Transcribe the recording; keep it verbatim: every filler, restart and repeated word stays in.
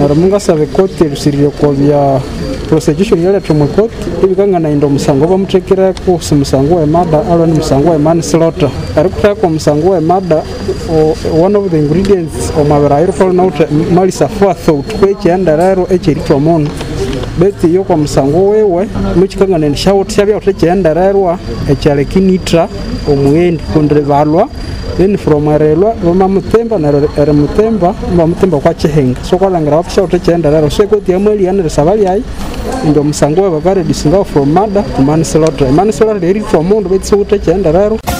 naramunga sabe koti rusirire ko bya prosecution yale tumwe koti ibiganga na indo musango bamutekera ko musango wa mada alo ni musango wa manslaughter arikuta ko musango wa mada one of the ingredients o mabara iro ko nauta malisa forethought ko cyenda rero ekiritwa mono beti yo kwa musango wewe mukikanga ne shout cyabya utecyenda rero ekyale kinitra omwendi kondre balwa then from arelwa bama mutemba na re mutemba bama mutemba kwa chehenga so kwa langira ofisha utecyenda rero so ko tiamweli yana sabali ai ndo musango wa bare disinga from murder to manslaughter manslaughter eri from mondo beti so utecyenda rero